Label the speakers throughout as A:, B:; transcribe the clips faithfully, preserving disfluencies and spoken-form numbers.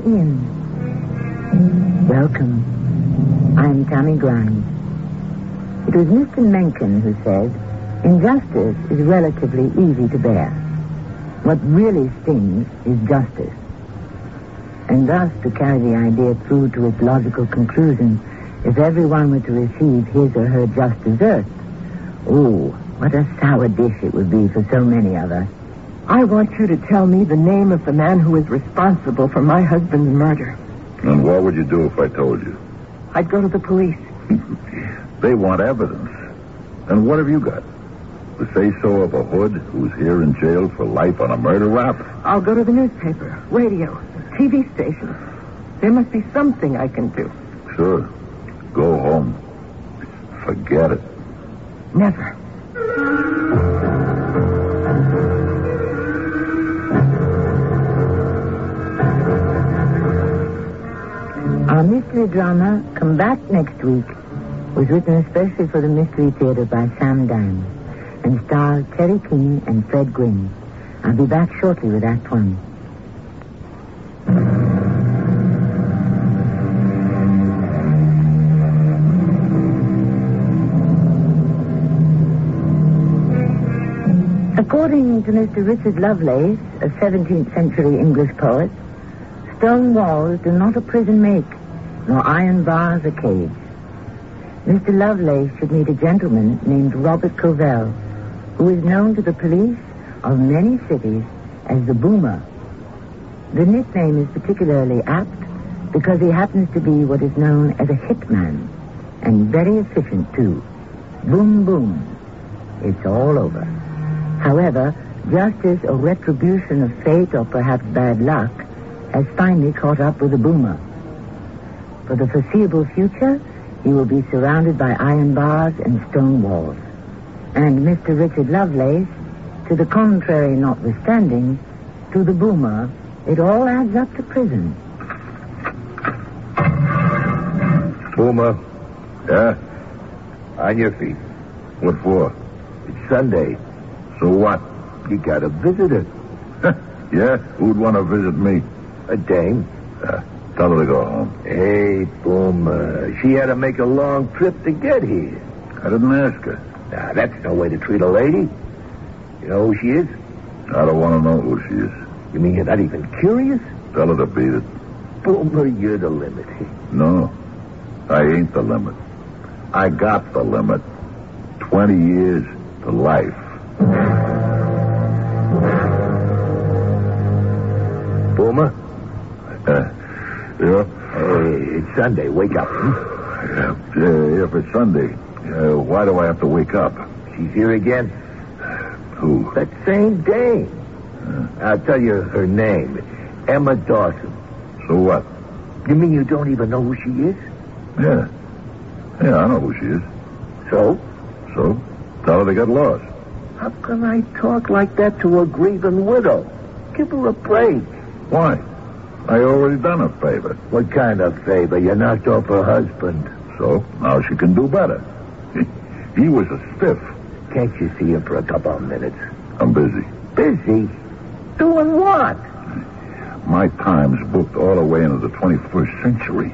A: in. Welcome. I'm Tammy Grimes. It was Mister Mencken who said, injustice is relatively easy to bear. What really stings is justice. And thus, to carry the idea through to its logical conclusion, if everyone were to receive his or her just desserts, ooh, what a sour dish it would be for so many of us.
B: I want you to tell me the name of the man who is responsible for my husband's murder.
C: And what would you do if I told you?
B: I'd go to the police.
C: They want evidence. And what have you got? The say-so of a hood who's here in jail for life on a murder rap?
B: I'll go to the newspaper, radio, T V station. There must be something I can do.
C: Sure. Go home. Forget it.
B: Never.
A: Our mystery drama, Come Back Next Week, was written especially for the Mystery Theater by Sam Dine and stars Terry King and Fred Gwynne. I'll be back shortly with Act One. According to Mister Richard Lovelace, a seventeenth century English poet, stone walls do not a prison make, nor iron bars a cage. Mister Lovelace should meet a gentleman named Robert Covell, who is known to the police of many cities as the Boomer. The nickname is particularly apt because he happens to be what is known as a hitman, and very efficient, too. Boom, boom. It's all over. However, justice or retribution of fate or perhaps bad luck has finally caught up with the Boomer. For the foreseeable future, he will be surrounded by iron bars and stone walls. And Mister Richard Lovelace, to the contrary notwithstanding, to the Boomer, it all adds up to prison.
D: Boomer.
C: Yeah?
D: On your feet.
C: What for?
D: It's Sunday.
C: So what?
D: You got a visitor.
C: Yeah? Who'd want to visit me?
D: A dame.
C: Uh, tell her to go home.
D: Hey, Boomer. She had to make a long trip to get here.
C: I didn't ask her.
D: Now, that's no way to treat a lady. You know who she is?
C: I don't want to know who she is.
D: You mean you're not even curious?
C: Tell her to beat it.
D: Boomer, you're the limit.
C: No, I ain't the limit. I got the limit. Twenty years to life.
D: Boomer?
C: Uh, yeah?
D: Hey, it's Sunday. Wake up. Hmm?
C: Yeah, uh, if it's Sunday, uh, why do I have to wake up?
D: She's here again.
C: Who?
D: That same dame. Uh, I'll tell you her name. Emma Dawson.
C: So what?
D: You mean you don't even know who she is?
C: Yeah. Yeah, I know who she is.
D: So?
C: So? Tell her to get lost.
D: How can I talk like that to a grieving widow? Give her a break.
C: Why? I already done a favor.
D: What kind of favor? You knocked off her husband.
C: So, now she can do better. He, he was a stiff.
D: Can't you see him for a couple of minutes?
C: I'm busy.
D: Busy? Doing what?
C: My time's booked all the way into the twenty-first century.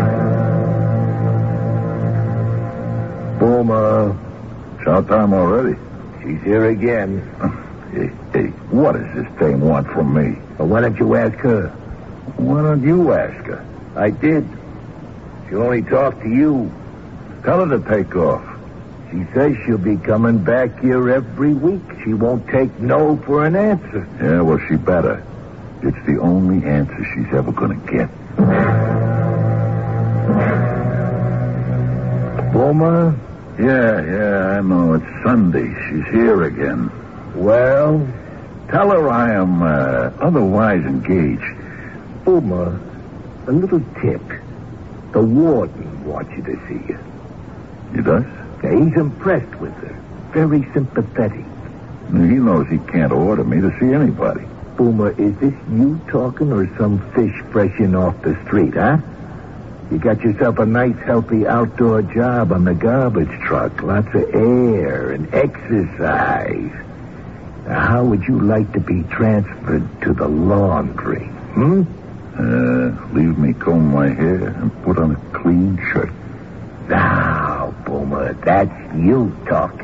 D: Boomer.
C: It's time already.
D: She's here again.
C: Hey, hey, what does this dame want from me?
D: Well, why don't you ask her?
C: Why don't you ask her?
D: I did. She'll only talk to you.
C: Tell her to take off.
D: She says she'll be coming back here every week. She won't take no for an answer.
C: Yeah, well, she better. It's the only answer she's ever going to get.
D: Boomer?
C: Yeah, yeah, I know. It's Sunday. She's here again.
D: Well?
C: Tell her I am uh, otherwise engaged.
D: Boomer, a little tip. The warden wants you to see you.
C: He does?
D: Yeah, he's impressed with her. Very sympathetic.
C: He knows he can't order me to see anybody.
D: Boomer, is this you talking or some fish fresh in off the street, huh? You got yourself a nice, healthy outdoor job on the garbage truck. Lots of air and exercise. Now, how would you like to be transferred to the laundry? Hmm?
C: Uh, leave me comb my hair and put on a clean shirt.
D: Now, Boomer, that's you talk.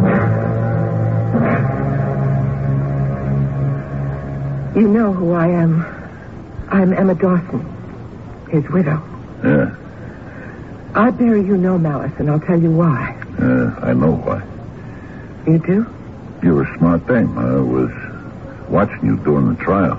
B: You know who I am. I'm Emma Dawson, his widow.
C: Yeah.
B: I bear you no malice, and I'll tell you why.
C: Uh, I know why.
B: You do?
C: You're a smart dame. I was watching you during the trial.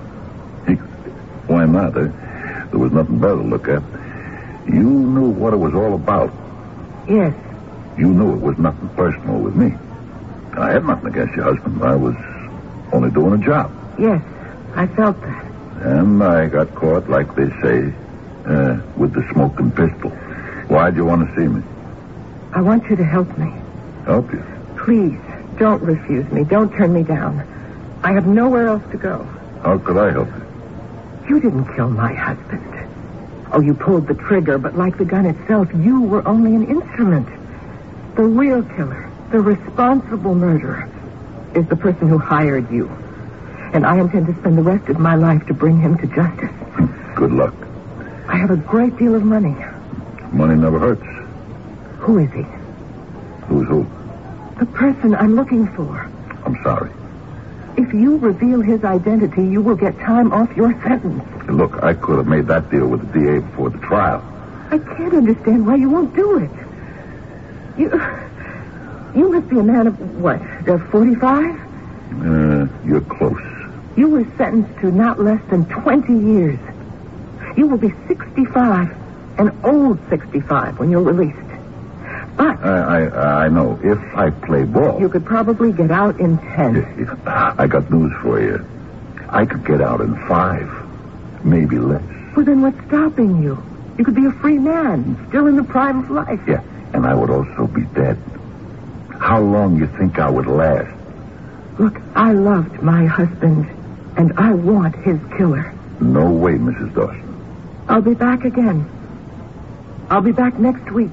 C: Why not, eh? There was nothing better to look at. You knew what it was all about.
B: Yes.
C: You knew it was nothing personal with me. I had nothing against your husband. I was only doing a job.
B: Yes, I felt that.
C: And I got caught, like they say, uh, with the smoking pistol. Why'd you want to see me?
B: I want you to help me.
C: Help you?
B: Please, don't refuse me. Don't turn me down. I have nowhere else to go.
C: How could I help you?
B: You didn't kill my husband. Oh, you pulled the trigger, but like the gun itself, you were only an instrument. The real killer, the responsible murderer, is the person who hired you. And I intend to spend the rest of my life to bring him to justice.
C: Good luck.
B: I have a great deal of money.
C: Money never hurts.
B: Who is he?
C: Who's who?
B: The person I'm looking for.
C: I'm sorry.
B: If you reveal his identity, you will get time off your sentence.
C: Look, I could have made that deal with the D A before the trial.
B: I can't understand why you won't do it. You... You must be a man of, what, forty-five?
C: Uh, you're close.
B: You were sentenced to not less than twenty years. You will be sixty-five, an old sixty-five, when you're released. But...
C: I, I, I know. If I play ball...
B: You could probably get out in ten.
C: I got news for you. I could get out in five. Maybe less.
B: Well, then what's stopping you? You could be a free man, still in the prime of life.
C: Yeah, and I would also be dead. How long you think I would last?
B: Look, I loved my husband, and I want his killer.
C: No way, Missus Dawson.
B: I'll be back again. I'll be back next week.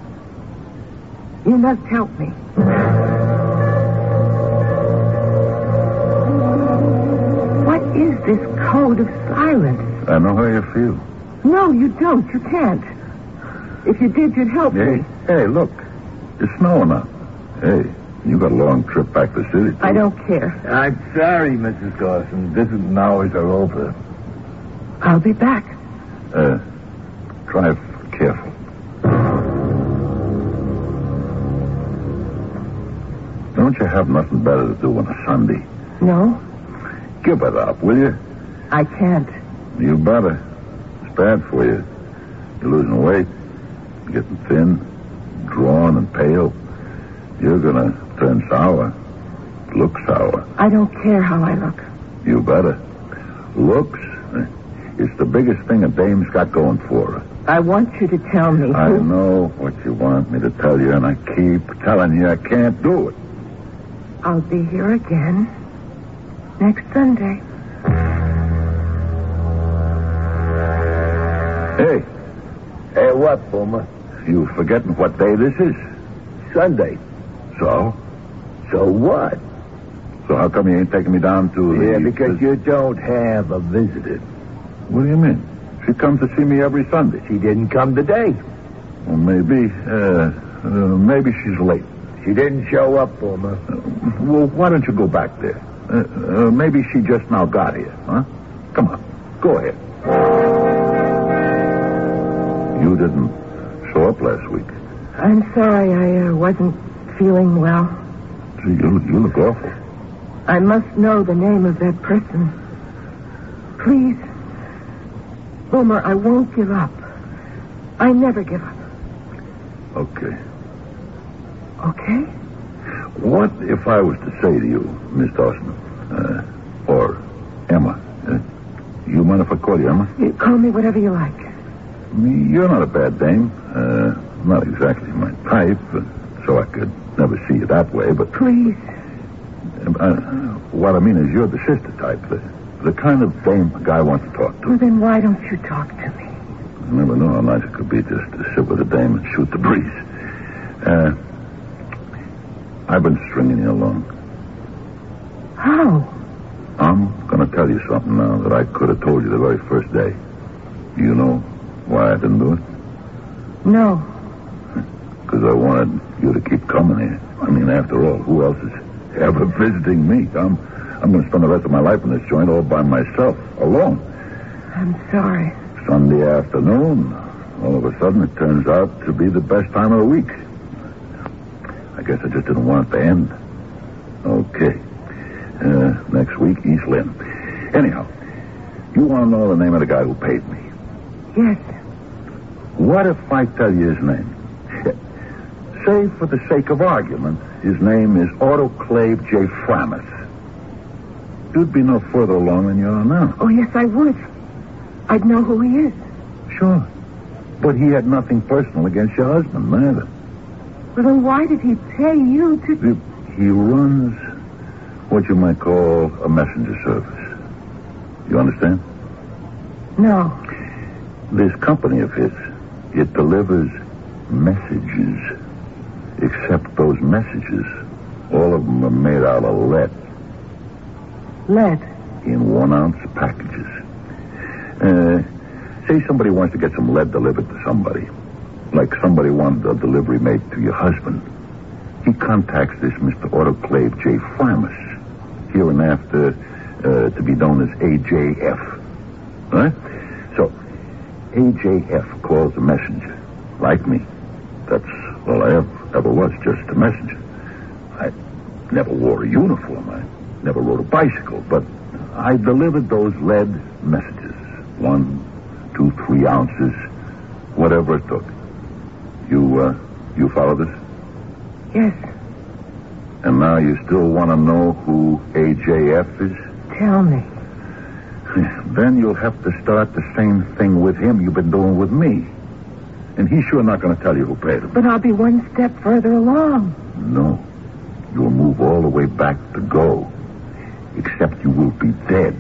B: You must help me. What is this code of silence?
C: I know how you feel.
B: No, you don't. You can't. If you did, you'd help
C: Hey,
B: me.
C: hey, look. It's snowing out. Hey, you got a long trip back to the city, too.
B: I don't care.
D: I'm sorry, Missus Dawson. Visiting hours are over.
B: I'll be back.
C: Uh, drive careful. Don't you have nothing better to do on a Sunday?
B: No,
C: Give it up, will you?
B: I can't.
C: You better. It's bad for you. You're losing weight, getting thin, drawn and pale. You're gonna turn sour. Look sour.
B: I don't care how I look.
C: You better. Looks, eh, it's the biggest thing a dame's got going for her.
B: I want you to tell me
C: I
B: who...
C: know what you want me to tell you, and I keep telling you I can't do it.
B: I'll be here again next Sunday.
C: Hey,
D: Hey, what, Boomer?
C: you forgetting what day this is?
D: Sunday.
C: So?
D: So what?
C: So how come you ain't taking me down to the...
D: Yeah, because you don't have a visitor.
C: What do you mean? She comes to see me every Sunday.
D: She didn't come today.
C: Well, maybe, uh, uh, maybe she's late.
D: She didn't show up, Boomer.
C: Uh, well, why don't you go back there? Uh, uh, maybe she just now got here, huh? Come on, go ahead. You didn't show up last week.
B: I'm sorry I uh, wasn't feeling well.
C: Gee, you, you look awful.
B: I must know the name of that person. Please. Boomer, I won't give up. I never give up.
C: Okay.
B: Okay?
C: What if I was to say to you, Miss Dawson, uh, or Emma, uh, you mind if I call you Emma?
B: You call me whatever you like.
C: You're not a bad dame. Uh, not exactly my type, uh, so I could never see you that way, but...
B: Please.
C: Uh, what I mean is you're the sister type, the, the kind of dame a guy wants to talk to.
B: Well, then why don't you talk to me?
C: I never know how nice it could be just to sit with a dame and shoot the breeze. Uh, I've been stringing you along.
B: How?
C: I'm going to tell you something now that I could have told you the very first day. You know why I didn't do it?
B: No.
C: Because I wanted you to keep coming here. I mean, after all, who else is ever visiting me? I'm, I'm going to spend the rest of my life in this joint all by myself, alone.
B: I'm sorry.
C: Sunday afternoon, all of a sudden it turns out to be the best time of the week. I guess I just didn't want it to end. Okay. Uh, next week, East Lynn. Anyhow, you want to know the name of the guy who paid me?
B: Yes.
C: What if I tell you his name? Say, for the sake of argument, his name is Autoclave J. Framus. You'd be no further along than you are now.
B: Oh, yes, I would. I'd know who he is.
C: Sure. But he had nothing personal against your husband, neither.
B: Well, then why did he pay you to...
C: He, he runs what you might call a messenger service. You understand?
B: No.
C: This company of his, it delivers messages. Except those messages, all of them are made out of lead.
B: Lead?
C: In one-ounce packages. Uh, say somebody wants to get some lead delivered to somebody. Like somebody wanted a delivery made to your husband. He contacts this Mister Autoclave J. Framus, hereinafter uh, to be known as A J F. Right? So, A J F calls the messenger. Like me. That's all I ever, ever was, just a messenger. I never wore a uniform. I never rode a bicycle, but I delivered those lead messages. One, two, three ounces, whatever it took. You, uh, you follow this?
B: Yes.
C: And now you still want to know who A J F is?
B: Tell me.
C: Then you'll have to start the same thing with him you've been doing with me. And he's sure not going to tell you who paid him.
B: But I'll be one step further along.
C: No. You'll move all the way back to go. Except you will be dead.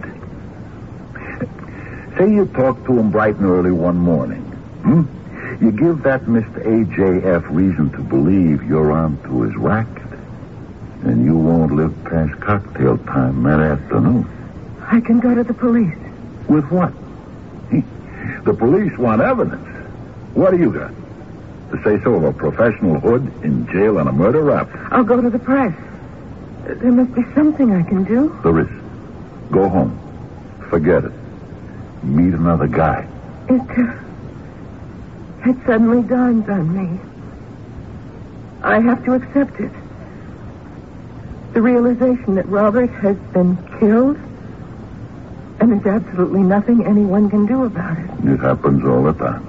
C: Say you talk to him bright and early one morning. Hmm? You give that Mister A J F reason to believe you're on to his racket. And you won't live past cocktail time that afternoon.
B: I can go to the police.
C: With what? The police want evidence. What do you got? To say so of a professional hood in jail on a murder rap?
B: I'll go to the press. There must be something I can do.
C: There is. Go home. Forget it. Meet another guy.
B: It, uh, it suddenly dawns on me. I have to accept it. The realization that Robert has been killed, and there's absolutely nothing anyone can do about it.
C: It happens all the time.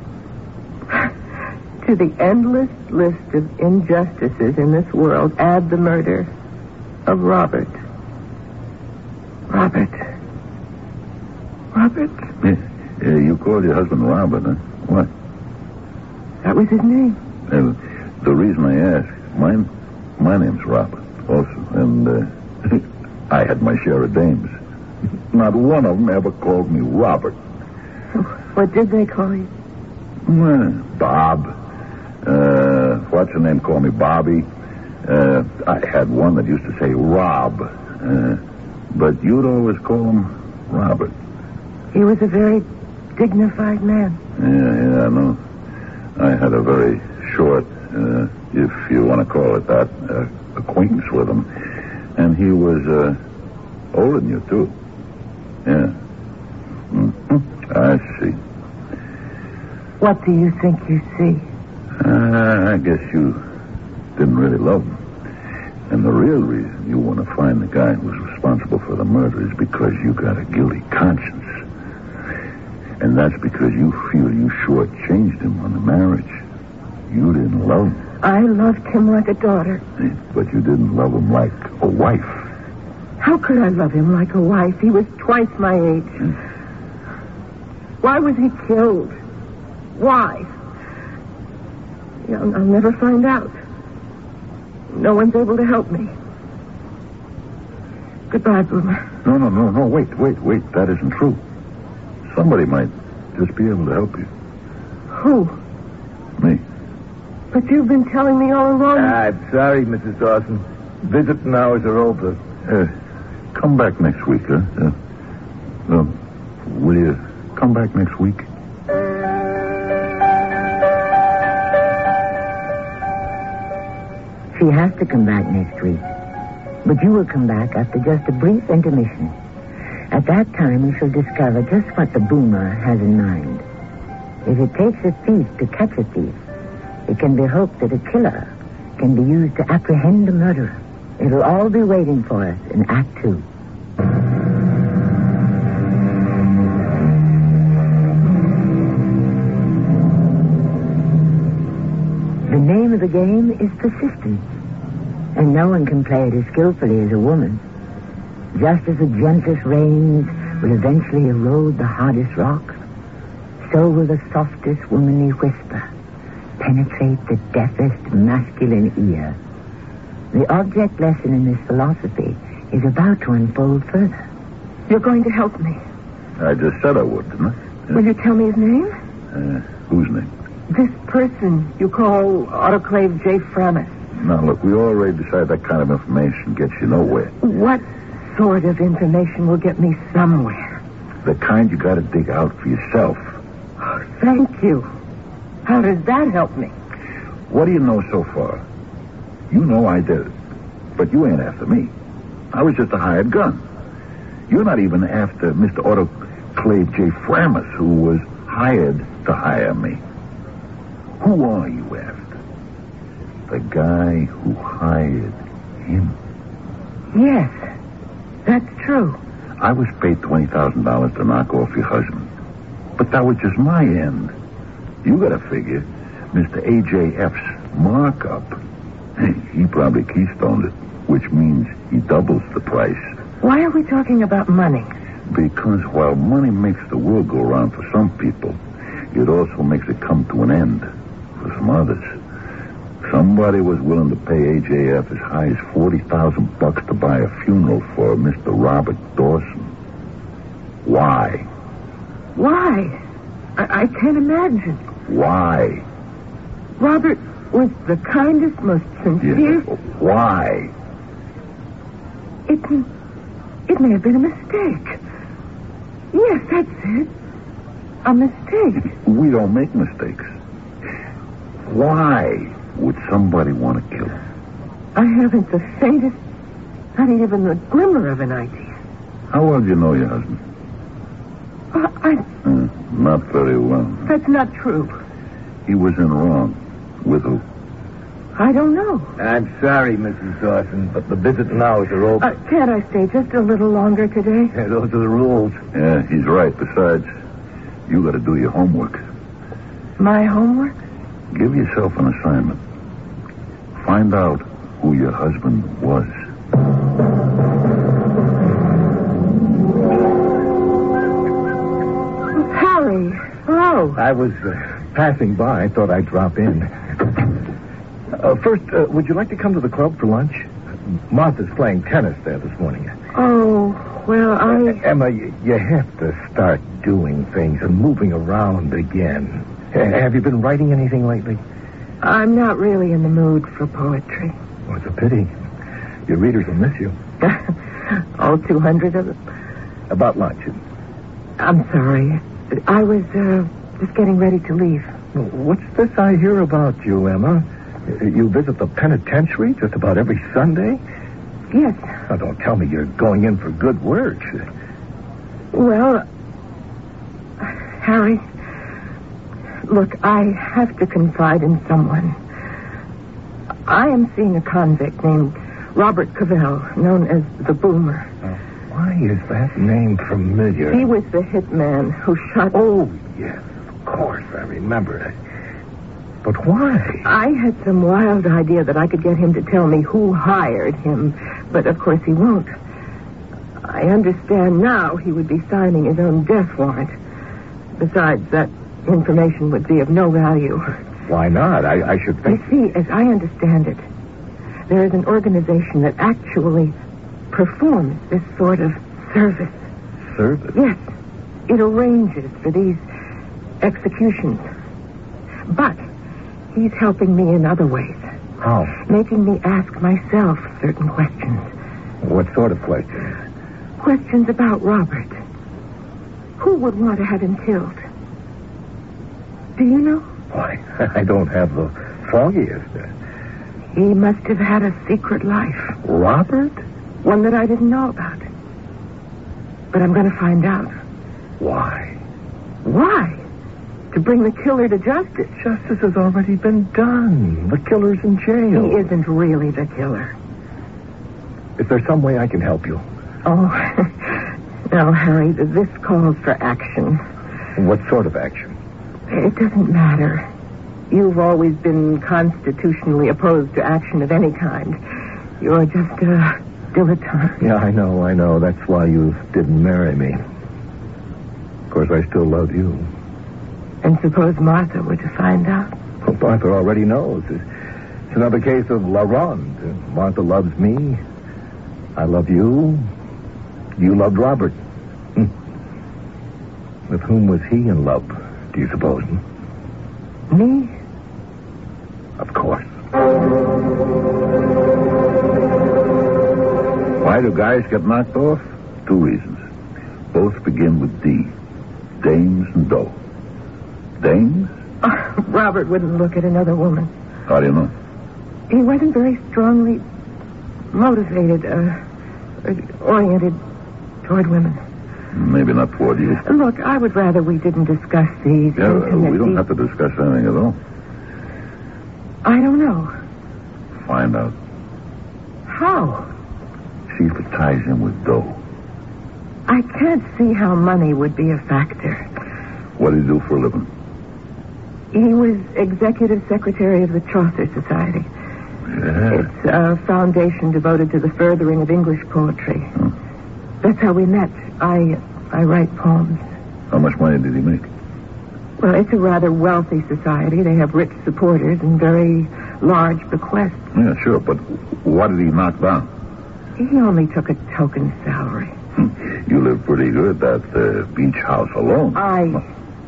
B: To the endless list of injustices in this world, add the murder of Robert. Robert. Robert?
C: Yeah, yeah, you called your husband Robert, huh? What?
B: That was his name.
C: And the reason I ask, mine, my name's Robert, also, and uh, I had my share of dames. Not one of them ever called me Robert.
B: What did they call you?
C: Well, Bob. Uh, what's her name? Call me Bobby. Uh, I had one that used to say Rob. Uh, but you'd always call him Robert.
B: He was a very dignified man.
C: Yeah, yeah, I know. I had a very short, uh, if you want to call it that, uh, acquaintance with him. And he was uh, older than you, too. Yeah. Mm-hmm. I see.
B: What do you think you see?
C: Uh, I guess you didn't really love him. And the real reason you want to find the guy who was responsible for the murder is because you got a guilty conscience. And that's because you feel you shortchanged him on the marriage. You didn't love him.
B: I loved him like a daughter.
C: But you didn't love him like a wife.
B: How could I love him like a wife? He was twice my age.
C: Hmm?
B: Why was he killed? Why? I'll, I'll never find out. No one's able to help me. Goodbye, Boomer.
C: No, no, no, no. Wait, wait, wait. That isn't true. Somebody might just be able to help you.
B: Who?
C: Me.
B: But you've been telling me all along.
D: I'm sorry, Missus Dawson. Visiting hours are over.
C: Uh, come back next week, huh? Uh, uh, will you come back next week?
A: She has to come back next week. But you will come back after just a brief intermission. At that time, we shall discover just what the boomer has in mind. If it takes a thief to catch a thief, it can be hoped that a killer can be used to apprehend a murderer. It'll all be waiting for us in Act Two. The name of the game is persistence, and no one can play it as skillfully as a woman. Just as the gentlest rains will eventually erode the hardest rocks, so will the softest womanly whisper penetrate the deafest masculine ear. The object lesson in this philosophy is about to unfold further.
B: You're going to help me.
C: I just said I would, didn't I?
B: Will you tell me his name?
C: Uh, whose name?
B: This person you call Autoclave J. Framis.
C: Now, look, we already decided that kind of information gets you nowhere.
B: What sort of information will get me somewhere?
C: The kind you got to dig out for yourself.
B: Oh, thank you. How does that help me?
C: What do you know so far? You know I did it. But you ain't after me. I was just a hired gun. You're not even after Mister Autoclave J. Framis, who was hired to hire me. Who are you after? The guy who hired him.
B: Yes, that's true.
C: I was paid twenty thousand dollars to knock off your husband. But that was just my end. You got to figure Mister A J F's markup. He probably keystoned it, which means he doubles the price.
B: Why are we talking about money?
C: Because while money makes the world go round for some people, it also makes it come to an end for some others. Somebody was willing to pay A J F as high as forty thousand bucks to buy a funeral for Mister Robert Dawson. Why?
B: Why? I, I can't imagine.
C: Why?
B: Robert was the kindest, most sincere...
C: Yeah, why?
B: It, it may have been a mistake. Yes, that's it. A mistake.
C: We don't make mistakes. Why would somebody want to kill him?
B: I haven't the faintest, not even the glimmer of an idea.
C: How well do you know your husband?
B: Uh, I...
C: Uh, not very well.
B: That's not true.
C: He was in wrong. With who?
B: I don't know.
D: I'm sorry, Missus Dawson, but the visiting hours are over.
B: Uh, can't I stay just a little longer today?
D: Yeah, those are the rules.
C: Yeah, he's right. Besides, you got to do your homework.
B: My homework?
C: Give yourself an assignment. Find out who your husband was.
B: Harry. Oh.
D: I was uh, passing by. I thought I'd drop in. Uh, first, uh, would you like to come to the club for lunch? Martha's playing tennis there this morning.
B: Oh, well, I...
D: Uh, Emma, you, you have to start doing things and moving around again. Uh, have you been writing anything lately?
B: I'm not really in the mood for poetry.
D: Oh, it's a pity. Your readers will miss you.
B: All two hundred of them?
D: About lunch.
B: I'm sorry. I was uh, just getting ready to leave.
D: What's this I hear about you, Emma? You visit the penitentiary just about every Sunday?
B: Yes.
D: Now, don't tell me you're going in for good work.
B: Well, Harry, look, I have to confide in someone. I am seeing a convict named Robert Cavell, known as the Boomer.
D: Oh, why is that name familiar?
B: He was the hitman who shot...
D: Oh, yes, of course, I remember it. But why?
B: I had some wild idea that I could get him to tell me who hired him, but of course he won't. I understand now he would be signing his own death warrant. Besides, that information would be of no value.
D: Why not? I, I should think...
B: You see, as I understand it, there is an organization that actually performs this sort of service.
D: Service?
B: Yes. It arranges for these executions. But he's helping me in other ways.
D: How?
B: Making me ask myself certain questions.
D: What sort of questions?
B: Questions about Robert. Who would want to have him killed? Do you know?
D: Why, I don't have the foggiest.
B: He must have had a secret life.
D: Robert?
B: One that I didn't know about. But I'm going to find out.
D: Why?
B: Why? To bring the killer to justice.
D: Justice has already been done. The killer's in jail.
B: He isn't really the killer.
D: Is there some way I can help you?
B: Oh, no, Harry, this calls for action.
D: What sort of action?
B: It doesn't matter. You've always been constitutionally opposed to action of any kind. You're just a dilettante.
D: Yeah, I know, I know. That's why you didn't marry me. Of course, I still love you.
B: And suppose Martha were to find out?
D: Well, Martha already knows. It's another case of La Ronde. Martha loves me. I love you. You loved Robert. Hmm. With whom was he in love, do you suppose?
B: Me?
D: Of course.
C: Why do guys get knocked off? Two reasons. Both begin with D. Dames and dough. Dames?
B: Oh, Robert wouldn't look at another woman.
C: How do you know?
B: He wasn't very strongly motivated, uh, oriented toward women.
C: Maybe not toward you.
B: Look, I would rather we didn't discuss these.
C: Yeah, uh,
B: intimate
C: we don't
B: de-
C: have to discuss anything at all.
B: I don't know.
C: Find out.
B: How?
C: See if it ties in with dough.
B: I can't see how money would be a factor.
C: What do you do for a living?
B: He was executive secretary of the Chaucer Society.
C: Yeah.
B: It's a foundation devoted to the furthering of English poetry.
C: Huh.
B: That's how we met. I I write poems.
C: How much money did he make?
B: Well, it's a rather wealthy society. They have rich supporters and very large bequests.
C: Yeah, sure, but what did he knock down?
B: He only took a token salary.
C: You live pretty good at the beach house alone.
B: I...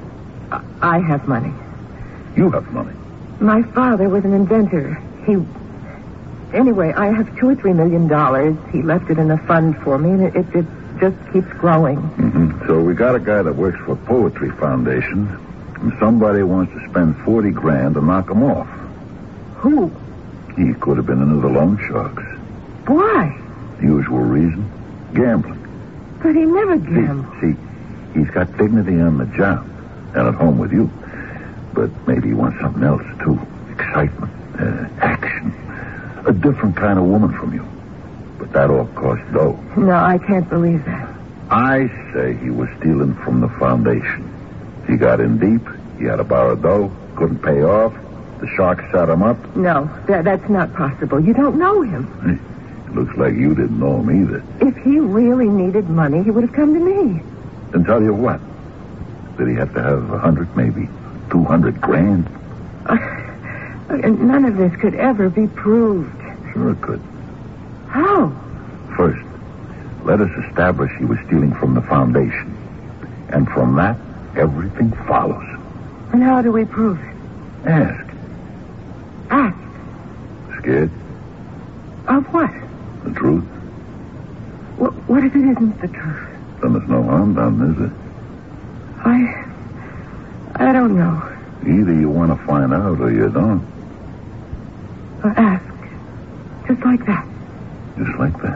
B: I have money.
C: You have money.
B: My father was an inventor. He... Anyway, I have two or three million dollars. He left it in a fund for me, and it, it, it just keeps growing.
C: Mm-hmm. So we got a guy that works for Poetry Foundation, and somebody wants to spend forty grand to knock him off.
B: Who?
C: He could have been into the loan sharks.
B: Why?
C: Usual reason. Gambling.
B: But he never gambled.
C: See, see, he's got dignity on the job and at home with you. But maybe he wants something else, too. Excitement, uh, action. A different kind of woman from you. But that all costs dough.
B: No, I can't believe that.
C: I say he was stealing from the foundation. He got in deep. He had to borrow dough. Couldn't pay off. The sharks set him up.
B: No, that, that's not possible. You don't know him.
C: It looks like you didn't know him either.
B: If he really needed money, he would have come to me.
C: And tell you what? Did he have to have a hundred, maybe two hundred grand?
B: Uh, none of this could ever be proved.
C: Sure it could.
B: How?
C: First, let us establish he was stealing from the foundation. And from that, everything follows.
B: And how do we prove it?
C: Ask.
B: Ask?
C: Scared?
B: Of what?
C: The truth?
B: What, what if it isn't the truth?
C: Then there's no harm done, is there?
B: I... I don't know.
C: Either you want to find out or you don't.
B: Well, ask. Just like that.
C: Just like that.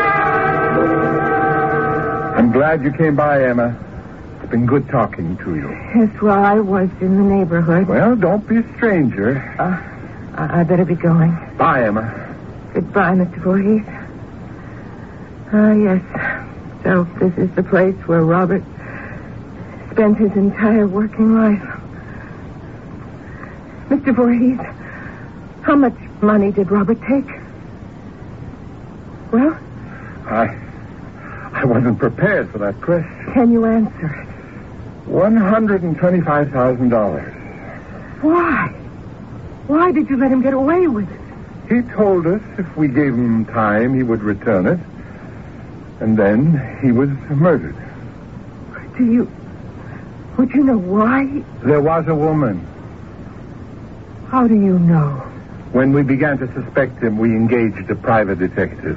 D: I'm glad you came by, Emma. It's been good talking to you.
B: Yes, well, I was in the neighborhood.
D: Well, don't be a stranger.
B: Uh, I, I better be going.
D: Bye, Emma.
B: Goodbye, Mister Voorhees. Ah, yes. So this is the place where Robert spent his entire working life. Mister Voorhees, how much money did Robert take? Well?
D: I... I wasn't prepared for that question.
B: Can you answer it?
D: one hundred twenty-five thousand dollars.
B: Why? Why did you let him get away with it?
D: He told us if we gave him time, he would return it. And then he was murdered.
B: Do you... Would you know why? He...
D: There was a woman.
B: How do you know?
D: When we began to suspect him, we engaged a private detective.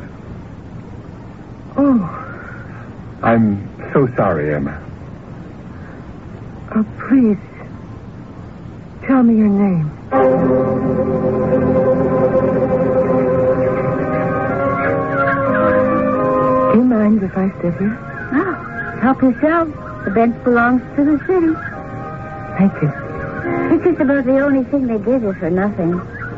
B: Oh.
D: I'm so sorry, Emma.
B: Oh, please. Tell me your name. mind if I sit here?
E: Oh, help yourself. The bench belongs to the city.
B: Thank you.
E: It's just about the only thing they give you for nothing.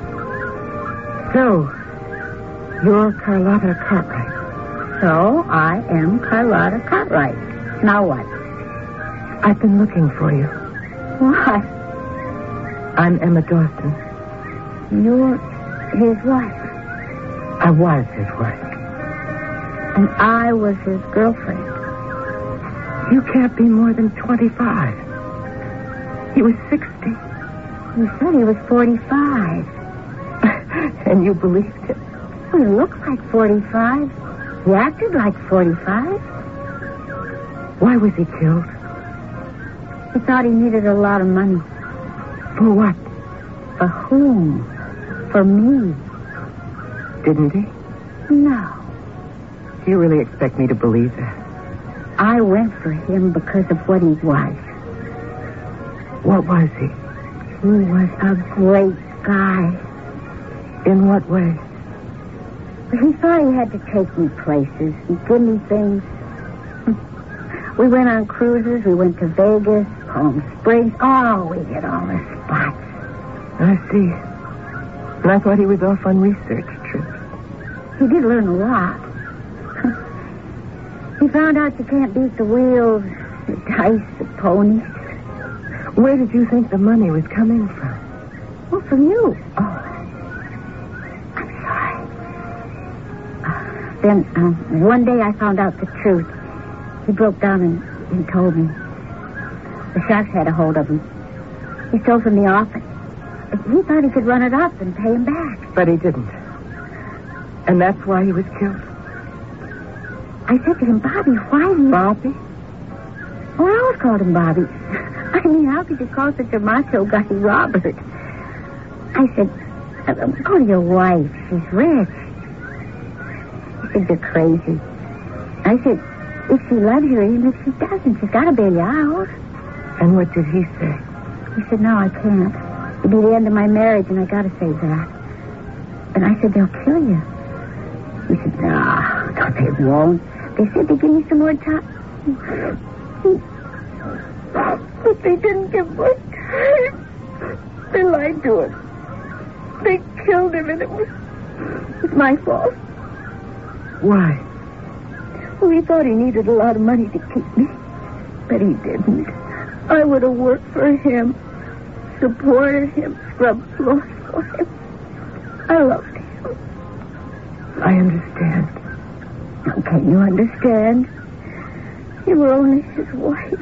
B: So, you're Carlotta Cartwright.
E: So, I am Carlotta Cartwright. Now what?
B: I've been looking for you.
E: Why?
B: I'm Emma Dawson.
E: You're his wife.
B: I was his wife.
E: And I was his girlfriend.
B: You can't be more than twenty-five. He was sixty.
E: You said he was forty-five.
B: And you believed it?
E: Well, he looked like forty-five. He acted like forty-five.
B: Why was he killed?
E: He thought he needed a lot of money.
B: For what?
E: For whom? For me.
B: Didn't he?
E: No.
B: Do you really expect me to believe that?
E: I went for him because of what he was.
B: What was he?
E: He was a great guy.
B: In what way?
E: He thought he had to take me places and give me things. We went on cruises. We went to Vegas, Palm Springs. Oh, we hit all the spots.
B: I see. And I thought he was off on research trips.
E: He did learn a lot. He found out you can't beat the wheels, the dice, the ponies.
B: Where did you think the money was coming from?
E: Well, from you.
B: Oh.
E: I'm sorry. Uh, then, um, one day I found out the truth. He broke down and, and told me. The sharks had a hold of him. He stole from the office. He thought he could run it up and pay him back.
B: But he didn't. And that's why he was killed.
E: I said to him, Bobby, why do you...
B: Bobby?
E: Oh, I always called him Bobby. I mean, how could you call such a macho guy Robert? I said, go to your wife. She's rich. He said, you're crazy. I said, if she loves you, even if she doesn't, she's got to bail you out.
B: And what did he say?
E: He said, no, I can't. It'll be the end of my marriage, and I got to say that. And I said, they'll kill you. He said, nah, no, they won't. They said they'd give me some more time. But they didn't give more time. They lied to us. They killed him, and it was, it was my fault.
B: Why?
E: Well, he thought he needed a lot of money to keep me. But he didn't. I would have worked for him, supported him, scrubbed floors for him. I loved him.
B: I understand.
E: Now, can you understand? You were only his wife.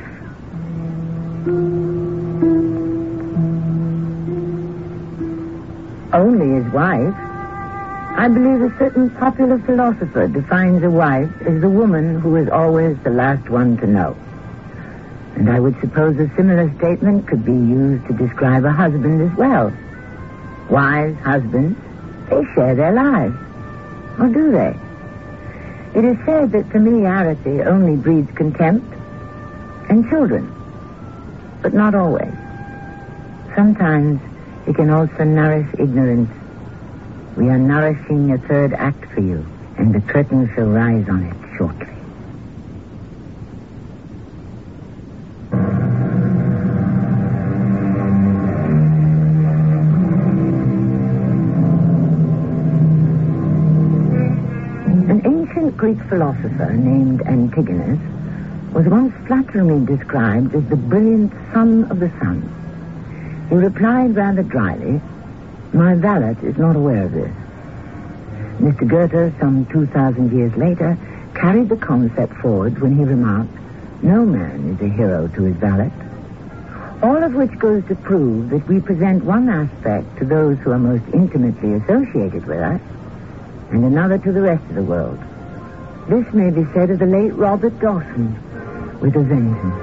A: Only his wife? I believe a certain popular philosopher defines a wife as the woman who is always the last one to know. And I would suppose a similar statement could be used to describe a husband as well. Wives, husbands, they share their lives. Or do they? It is said that familiarity only breeds contempt and children. But not always. Sometimes it can also nourish ignorance. We are nourishing a third act for you, and the curtain shall rise on it shortly. An ancient Greek philosopher named Antigonus was once flatteringly described as the brilliant son of the sun. He replied rather dryly, my valet is not aware of this. Mister Goethe, some two thousand years later, carried the concept forward when he remarked, no man is a hero to his valet. All of which goes to prove that we present one aspect to those who are most intimately associated with us, and another to the rest of the world. This may be said of the late Robert Dawson, with a vengeance.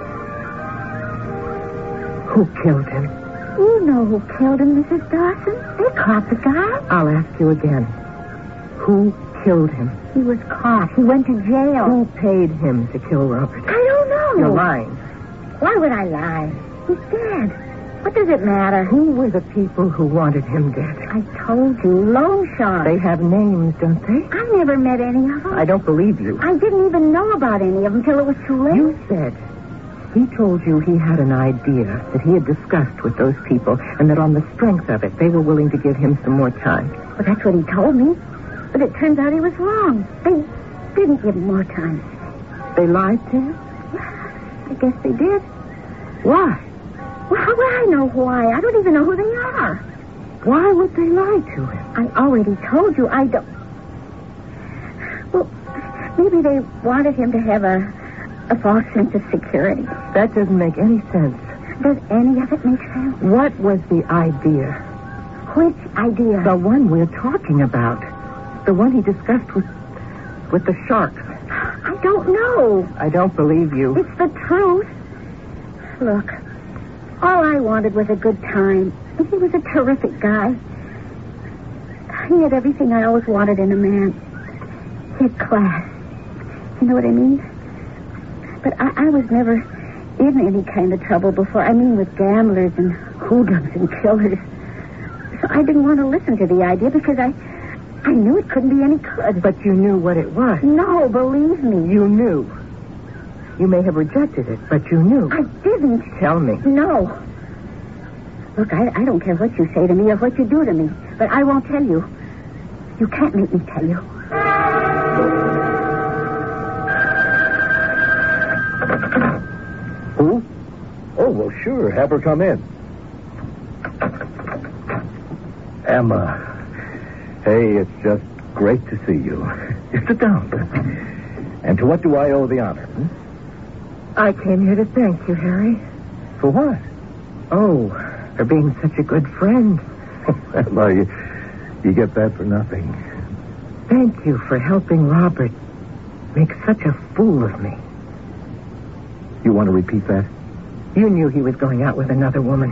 B: Who killed him?
E: You know who killed him, Missus Dawson. They caught the guy.
B: I'll ask you again. Who killed him?
E: He was caught. He went to jail.
B: Who paid him to kill Robert?
E: I don't know.
B: You're lying.
E: Why would I lie? He's dead. What What does it matter?
B: Who were the people who wanted him dead?
E: I told you, loan sharks.
B: They have names, don't they?
E: I never met any of them.
B: I don't believe you.
E: I didn't even know about any of them till it was too late.
B: You said he told you he had an idea that he had discussed with those people and that on the strength of it, they were willing to give him some more time.
E: Well, that's what he told me. But it turns out he was wrong. They didn't give him more time.
B: They lied to you?
E: I guess they did.
B: Why?
E: Well, how would I know why? I don't even know who they are.
B: Why would they lie to him?
E: I already told you I don't... Well, maybe they wanted him to have a, a false sense of security.
B: That doesn't make any sense.
E: Does any of it make sense?
B: What was the idea?
E: Which idea?
B: The one we're talking about. The one he discussed with, with the sharks.
E: I don't know.
B: I don't believe you.
E: It's the truth. Look, all I wanted was a good time. And he was a terrific guy. He had everything I always wanted in a man. He had class. You know what I mean? But I, I was never in any kind of trouble before. I mean with gamblers and hoodlums and killers. So I didn't want to listen to the idea because I... I knew it couldn't be any good.
B: But you knew what it was.
E: No, believe me.
B: You knew. You may have rejected it, but you knew.
E: I didn't.
B: Tell me.
E: No. Look, I, I don't care what you say to me or what you do to me, but I won't tell you. You can't make me tell you.
D: Who? Oh, well, sure. Have her come in. Emma. Hey, it's just great to see you. Sit down. And to what do I owe the honor? Hmm?
B: I came here to thank you, Harry.
D: For what?
B: Oh, for being such a good friend.
D: Well, you, you get that for nothing.
B: Thank you for helping Robert make such a fool of me.
D: You want to repeat that?
B: You knew he was going out with another woman.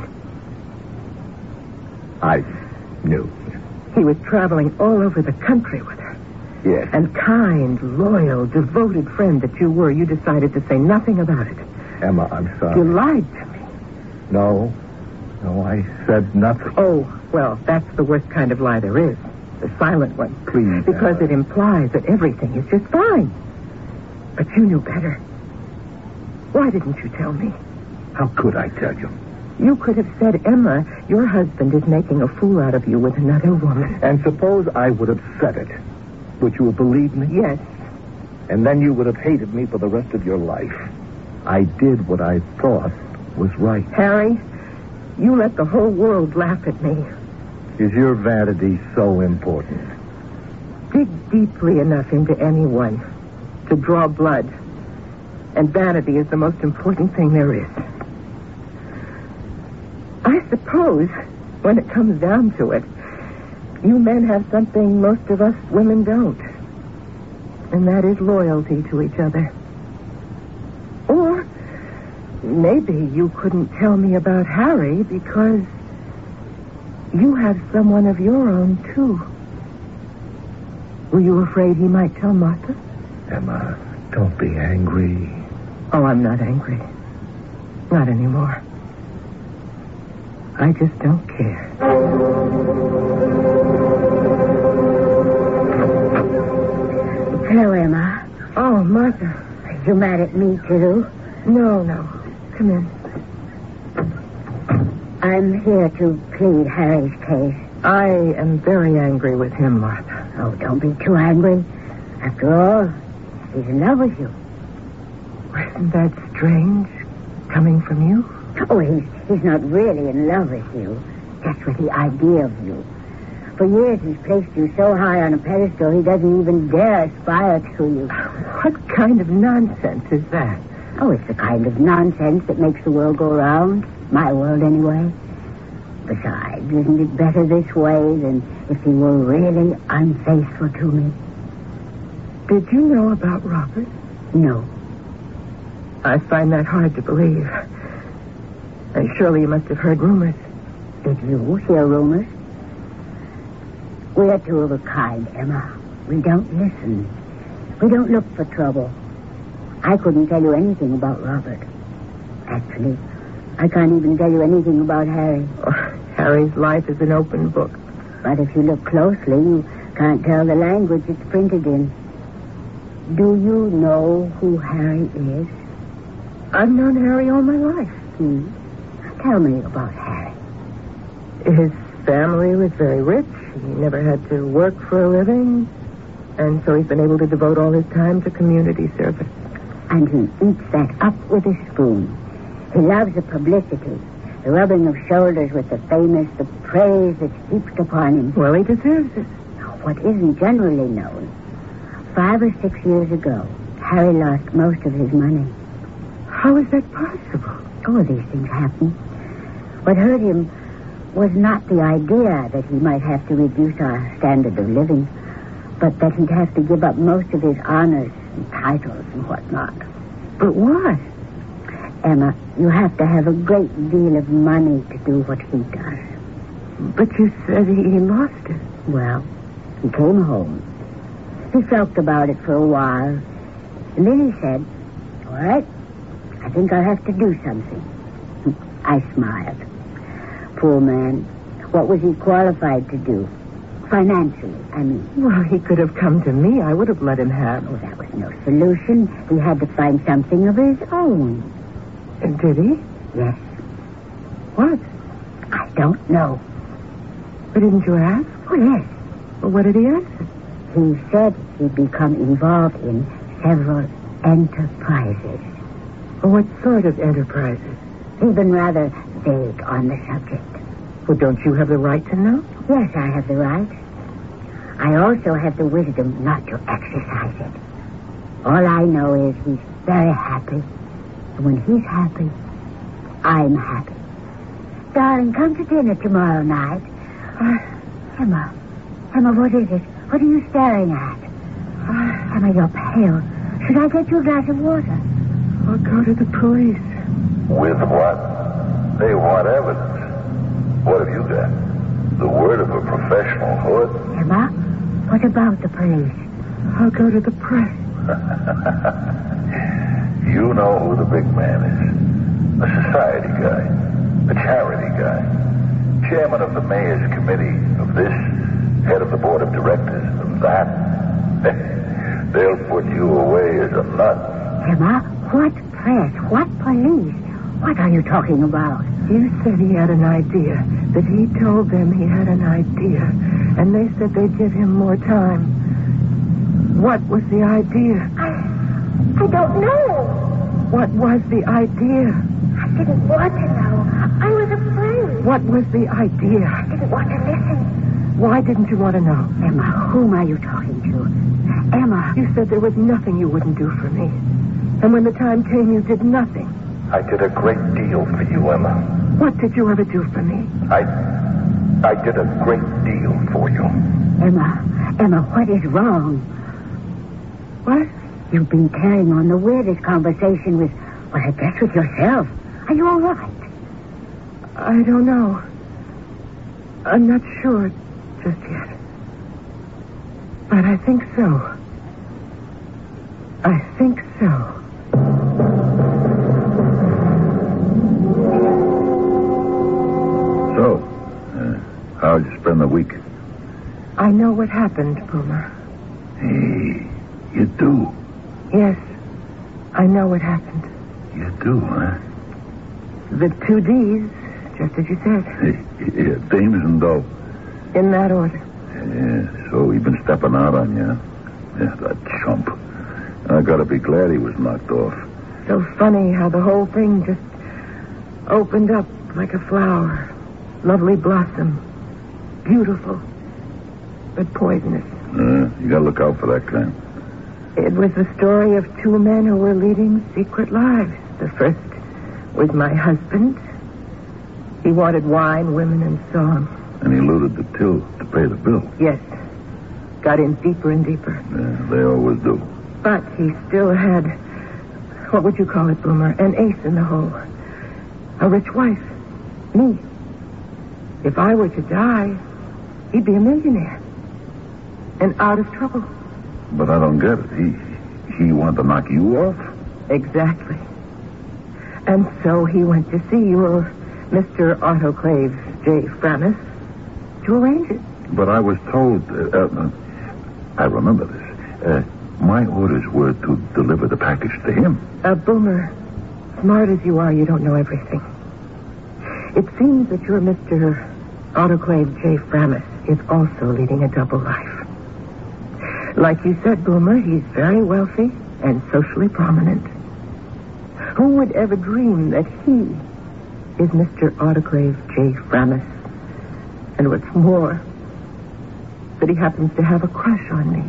D: I knew.
B: He was traveling all over the country with her.
D: Yes.
B: And kind, loyal, devoted friend that you were, you decided to say nothing about it.
D: Emma, I'm sorry.
B: You lied to me.
D: No. No, I said nothing.
B: Oh, well, that's the worst kind of lie there is. The silent one.
D: Please,
B: Because
D: Emma.
B: it implies that everything is just fine. But you knew better. Why didn't you tell me?
D: How could I tell you?
B: You could have said, Emma, your husband is making a fool out of you with another woman.
D: And suppose I would have said it. Would you have believed me?
B: Yes.
D: And then you would have hated me for the rest of your life. I did what I thought was right.
B: Harry, you let the whole world laugh at me.
D: Is your vanity so important?
B: Dig deeply enough into anyone to draw blood. And vanity is the most important thing there is. I suppose, when it comes down to it, you men have something most of us women don't. And that is loyalty to each other. Or maybe you couldn't tell me about Harry because you have someone of your own, too. Were you afraid he might tell Martha?
D: Emma, don't be angry.
B: Oh, I'm not angry. Not anymore. I just don't care.
E: Hello, Emma.
B: Oh, Martha.
E: Are you mad at me, too?
B: No, no. Come in.
E: I'm here to plead Harry's case.
B: I am very angry with him, Martha.
E: Oh, don't be too angry. After all, he's in love with you.
B: Isn't that strange, coming from you?
E: Oh, he's, he's not really in love with you. Just with the idea of you. For years he's placed you so high on a pedestal he doesn't even dare aspire to you.
B: What kind of nonsense is that?
E: Oh, it's the kind of nonsense that makes the world go round. My world, anyway. Besides, isn't it better this way than if he were really unfaithful to me?
B: Did you know about Robert?
E: No.
B: I find that hard to believe. And surely you must have heard rumors.
E: Did you hear rumors? We're two of a kind, Emma. We don't listen. We don't look for trouble. I couldn't tell you anything about Robert. Actually, I can't even tell you anything about Harry.
B: Oh, Harry's life is an open book.
E: But if you look closely, you can't tell the language it's printed in. Do you know who Harry is?
B: I've known Harry all my life.
E: Hmm. Tell me about Harry.
B: His family was very rich. He never had to work for a living. And so he's been able to devote all his time to community service.
E: And he eats that up with a spoon. He loves the publicity, the rubbing of shoulders with the famous, the praise that's heaped upon him.
B: Well, he deserves it.
E: What isn't generally known, five or six years ago, Harry lost most of his money.
B: How is that possible?
E: Oh, these things happen. What hurt him was not the idea that he might have to reduce our standard of living, but that he'd have to give up most of his honors and titles and whatnot.
B: But why?
E: Emma, you have to have a great deal of money to do what he does.
B: But you said he, he lost it.
E: Well, he came home. He felt about it for a while. And then he said, all right, I think I'll have to do something. I smiled. Poor man. What was he qualified to do? Financially, I mean.
B: Well, he could have come to me. I would have let him have.
E: Oh, that was no solution. He had to find something of his own.
B: And did he?
E: Yes.
B: What?
E: I don't know.
B: But didn't you ask?
E: Oh, yes.
B: Well, what did he answer?
E: He said he'd become involved in several enterprises.
B: Well, what sort of enterprises?
E: He's been rather vague on the subject.
B: Well, don't you have the right to know?
E: Yes, I have the right. I also have the wisdom not to exercise it. All I know is he's very happy. And when he's happy, I'm happy. Darling, come to dinner tomorrow night. Uh, Emma, Emma, what is it? What are you staring at? Uh, Emma, you're pale. Should I get you a glass of water?
B: I'll go to the police.
C: With what? They want evidence. What have you got? The word of a professional hood?
E: Emma, what about the police?
B: I'll go to the press.
C: You know who the big man is. A society guy. A charity guy. Chairman of the mayor's committee of this. Head of the board of directors of that. They'll put you away as a nut.
E: Emma, what press? What police? What are you talking about?
B: You said he had an idea. That he told them he had an idea. And they said they'd give him more time. What was the idea?
E: I... I don't know.
B: What was the idea?
E: I didn't want to know. I was afraid.
B: What was the idea?
E: I didn't want to listen.
B: Why didn't you want to know?
E: Emma, whom are you talking to? Emma.
B: You said there was nothing you wouldn't do for me. And when the time came, you did nothing.
C: I did a great deal for you, Emma.
B: What did you ever do for me?
C: I... I did a great deal for you.
E: Emma, Emma, what is wrong?
B: What?
E: You've been carrying on the weirdest conversation with, well, I guess with yourself. Are you all right?
B: I don't know. I'm not sure just yet. But I think so. I think so.
C: So, uh, how'd you spend the week?
B: I know what happened, Boomer.
C: Hey, you do?
B: Yes, I know what happened.
C: You do, huh?
B: The two D's, just as you said.
C: Hey, yeah, dames and dough.
B: In that order.
C: Yeah, so he been stepping out on you, huh? Yeah, that chump. I gotta be glad he was knocked off.
B: So funny how the whole thing just opened up like a flower. Lovely blossom. Beautiful. But poisonous.
C: Uh, you gotta look out for that kind.
B: It was the story of two men who were leading secret lives. The first was my husband. He wanted wine, women, and song.
C: And he looted the till to pay the bill.
B: Yes. Got in deeper and deeper.
C: Yeah, they always do.
B: But he still had, what would you call it, Boomer? An ace in the hole. A rich wife. Me. If I were to die, he'd be a millionaire. And out of trouble.
C: But I don't get it. He he wanted to knock you off?
B: Exactly. And so he went to see your Mister Autoclaves J. Framis to arrange it.
C: But I was told... Uh, uh, I remember this. Uh, my orders were to deliver the package to him.
B: Uh, Boomer, smart as you are, you don't know everything. It seems that your Mister Autoclave J. Framis is also leading a double life. Like you said, Boomer, he's very wealthy and socially prominent. Who would ever dream that he is Mister Autoclave J. Framis? And what's more, that he happens to have a crush on me.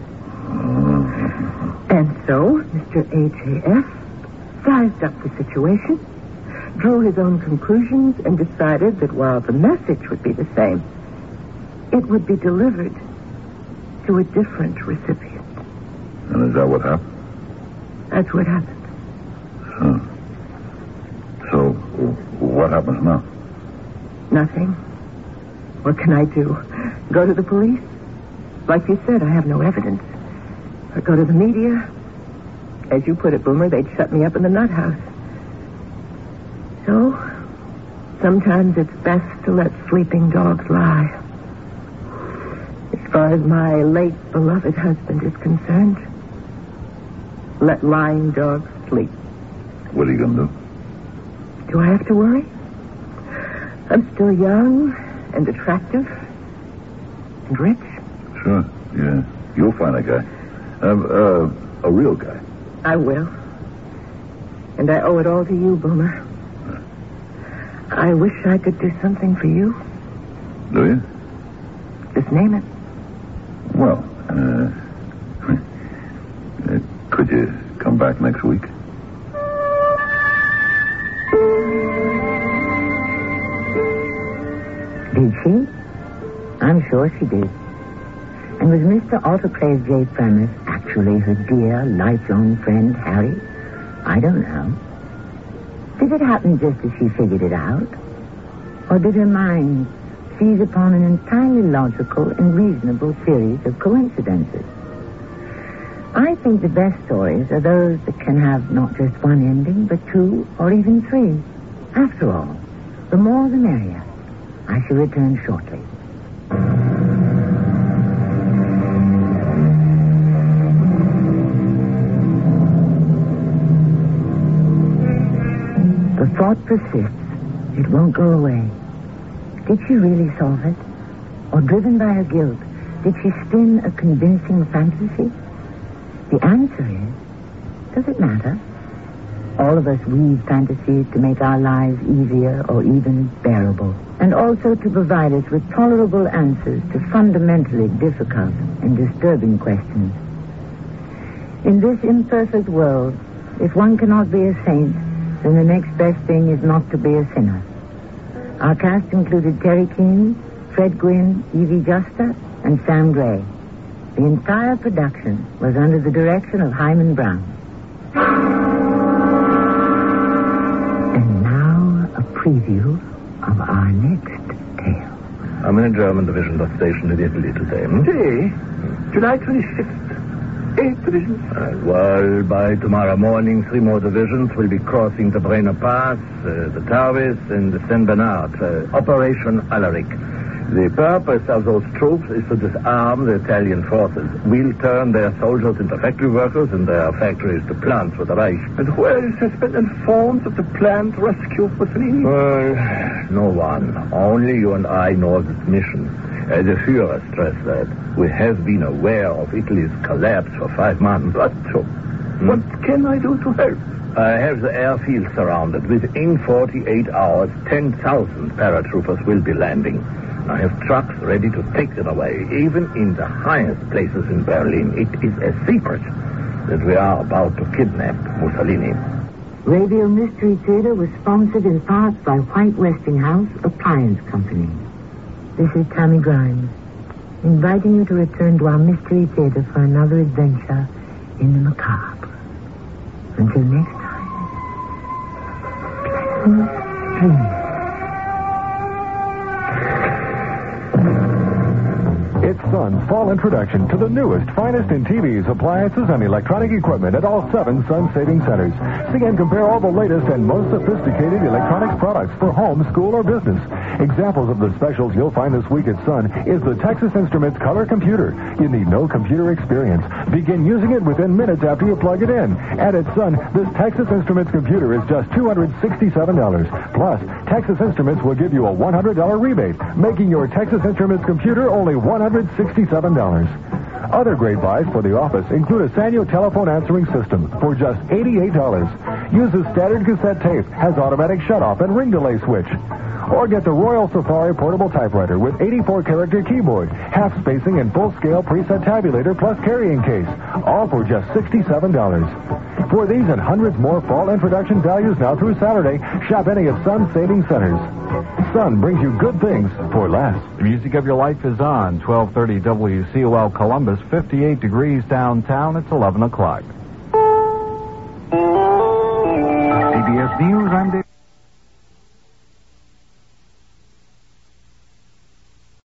B: And so, Mister A J F sized up the situation, drew his own conclusions, and decided that while the message would be the same, it would be delivered to a different recipient.
C: And is that what happened?
B: That's what happened.
C: Huh. So, what happens now?
B: Nothing. What can I do? Go to the police? Like you said, I have no evidence. Or go to the media? As you put it, Boomer, they'd shut me up in the nut house. So, sometimes it's best to let sleeping dogs lie. As far as my late beloved husband is concerned, let lying dogs sleep.
C: What are you going to do?
B: Do I have to worry? I'm still young and attractive and rich.
C: Sure, yeah. You'll find a guy. Uh, uh, a real guy.
B: I will. And I owe it all to you, Boomer. I wish I could do something for you.
C: Do you?
B: Just name it.
C: Well, uh, uh, could you come back next week?
A: Did she? I'm sure she did. And was Mister Autoclave J. Framis actually her dear, lifelong friend, Harry? I don't know. Did it happen just as she figured it out? Or did her mind seize upon an entirely logical and reasonable series of coincidences? I think the best stories are those that can have not just one ending, but two or even three. After all, the more the merrier. I shall return shortly. The thought persists. It won't go away. Did she really solve it? Or driven by her guilt, did she spin a convincing fantasy? The answer is, does it matter? All of us weave fantasies to make our lives easier or even bearable, and also to provide us with tolerable answers to fundamentally difficult and disturbing questions. In this imperfect world, if one cannot be a saint, then the next best thing is not to be a sinner. Our cast included Terry Keane, Fred Gwynn, Evie Juster, and Sam Gray. The entire production was under the direction of Hyman Brown. And now, a preview of our next tale.
D: I'm in a German division that's stationed in Italy today. Hmm?
F: Today? July twenty-sixth. Eight divisions.
D: Uh, well, by tomorrow morning, three more divisions will be crossing the Brenner Pass, uh, the Tavis, and the Saint Bernard. Uh, Operation Alaric. The purpose of those troops is to disarm the Italian forces. We'll turn their soldiers into factory workers and their factories to plants for the Reich.
F: And who else has been informed of the planned rescue of Mussolini?
D: Well, no one. Only you and I know this mission. Uh, the Führer stressed that. We have been aware of Italy's collapse for five months.
F: But so, hmm? What can I do to help?
D: I have the airfield surrounded. Within forty-eight hours, ten thousand paratroopers will be landing. I have trucks ready to take them away, even in the highest places in Berlin. It is a secret that we are about to kidnap Mussolini.
A: Radio Mystery Theater was sponsored in part by White Westinghouse Appliance Company. This is Tammy Grimes, inviting you to return to our Mystery Theater for another adventure in the macabre. Until next time, pleasant dreams.
G: It's Sun's fall introduction to the newest, finest in T Vs, appliances, and electronic equipment at all seven Sun Saving Centers. See and compare all the latest and most sophisticated electronics products for home, school, or business. Examples of the specials you'll find this week at Sun is the Texas Instruments Color Computer. You need no computer experience. Begin using it within minutes after you plug it in. And at Sun, this Texas Instruments computer is just two hundred sixty-seven dollars. Plus, Texas Instruments will give you a one hundred dollars rebate, making your Texas Instruments computer only one hundred sixty-seven dollars. Other great buys for the office include a Sanyo telephone answering system for just eighty-eight dollars. Uses standard cassette tape, has automatic shutoff and ring delay switch. Or get the Royal Safari portable typewriter with eighty-four character keyboard, half spacing and full-scale preset tabulator plus carrying case, all for just sixty-seven dollars. For these and hundreds more fall introduction values now through Saturday, shop any of Sun Saving Centers. Sun brings you good things for less.
H: The music of your life is on. twelve thirty W C O L Columbus, fifty-eight degrees downtown. It's eleven o'clock. C B S News, I'm Dave.